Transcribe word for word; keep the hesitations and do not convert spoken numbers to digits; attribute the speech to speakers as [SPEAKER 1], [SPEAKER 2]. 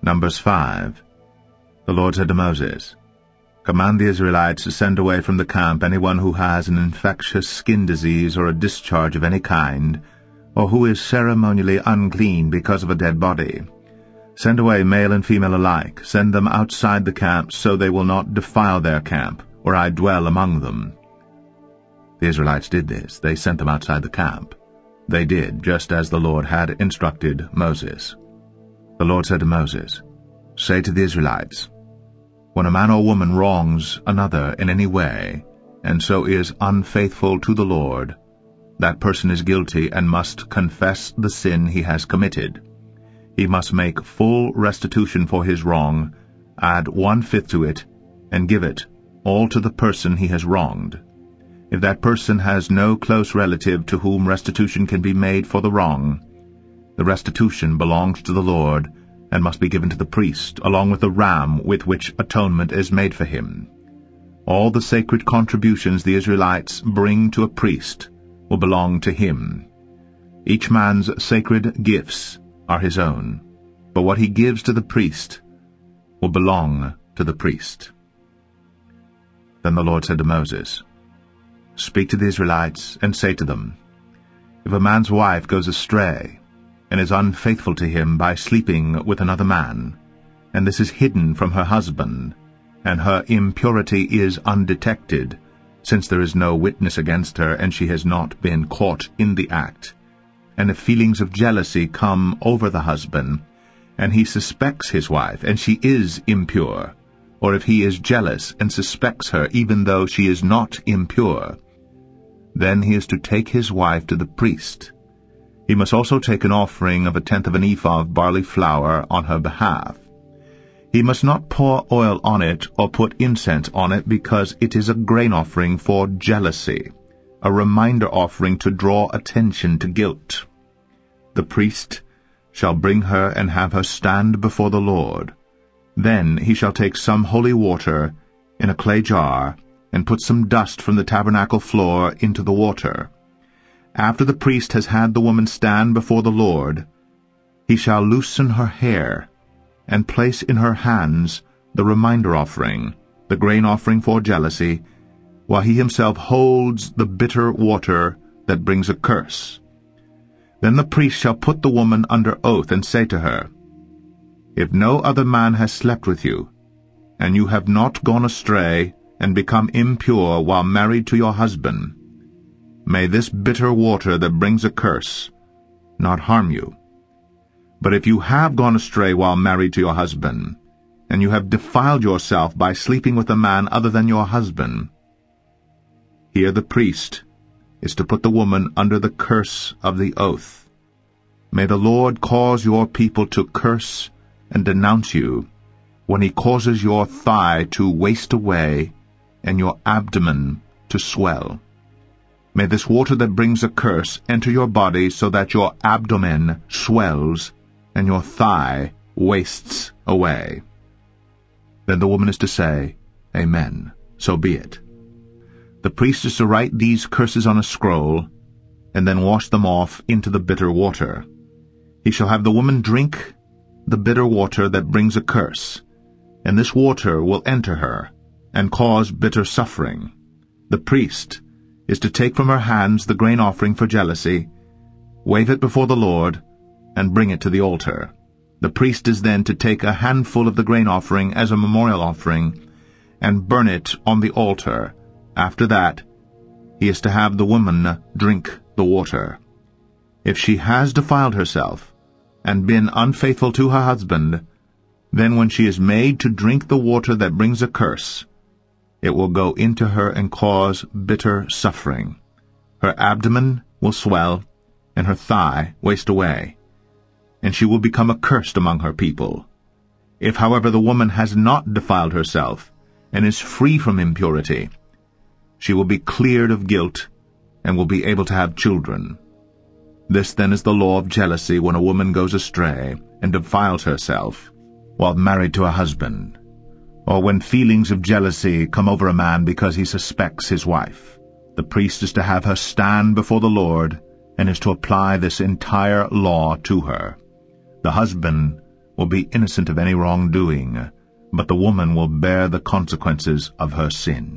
[SPEAKER 1] Numbers five. The Lord said to Moses, Command the Israelites to send away from the camp anyone who has an infectious skin disease or a discharge of any kind, or who is ceremonially unclean because of a dead body. Send away male and female alike. Send them outside the camp, so they will not defile their camp, or I dwell among them. The Israelites did this. They sent them outside the camp. They did just as the Lord had instructed Moses. The Lord said to Moses, Say to the Israelites, When a man or woman wrongs another in any way, and so is unfaithful to the Lord, that person is guilty and must confess the sin he has committed. He must make full restitution for his wrong, add one-fifth to it, and give it all to the person he has wronged. If that person has no close relative to whom restitution can be made for the wrong, the restitution belongs to the Lord and must be given to the priest, along with the ram with which atonement is made for him. All the sacred contributions the Israelites bring to a priest will belong to him. Each man's sacred gifts are his own, but what he gives to the priest will belong to the priest. Then the Lord said to Moses, Speak to the Israelites and say to them, If a man's wife goes astray and is unfaithful to him by sleeping with another man, and this is hidden from her husband, and her impurity is undetected, since there is no witness against her and she has not been caught in the act, and if feelings of jealousy come over the husband, and he suspects his wife, and she is impure, or if he is jealous and suspects her even though she is not impure, then he is to take his wife to the priest. He must also take an offering of a tenth of an ephah of barley flour on her behalf. He must not pour oil on it or put incense on it, because it is a grain offering for jealousy, a reminder offering to draw attention to guilt. The priest shall bring her and have her stand before the Lord. Then he shall take some holy water in a clay jar and put some dust from the tabernacle floor into the water. After the priest has had the woman stand before the Lord, he shall loosen her hair and place in her hands the reminder offering, the grain offering for jealousy, while he himself holds the bitter water that brings a curse. Then the priest shall put the woman under oath and say to her, If no other man has slept with you, and you have not gone astray and become impure while married to your husband, may this bitter water that brings a curse not harm you. But if you have gone astray while married to your husband, and you have defiled yourself by sleeping with a man other than your husband, here the priest is to put the woman under the curse of the oath. May the Lord cause your people to curse and denounce you when he causes your thigh to waste away and your abdomen to swell. May this water that brings a curse enter your body so that your abdomen swells and your thigh wastes away. Then the woman is to say, Amen, so be it. The priest is to write these curses on a scroll, and then wash them off into the bitter water. He shall have the woman drink the bitter water that brings a curse, and this water will enter her, and cause bitter suffering. The priest is to take from her hands the grain offering for jealousy, wave it before the Lord, and bring it to the altar. The priest is then to take a handful of the grain offering as a memorial offering, and burn it on the altar. After that, he is to have the woman drink the water. If she has defiled herself, and been unfaithful to her husband, then when she is made to drink the water that brings a curse, it will go into her and cause bitter suffering. Her abdomen will swell, and her thigh waste away, and she will become accursed among her people. If, however, the woman has not defiled herself, and is free from impurity, she will be cleared of guilt, and will be able to have children. This then is the law of jealousy when a woman goes astray and defiles herself while married to a husband, or when feelings of jealousy come over a man because he suspects his wife. The priest is to have her stand before the Lord, and is to apply this entire law to her. The husband will be innocent of any wrongdoing, but the woman will bear the consequences of her sin.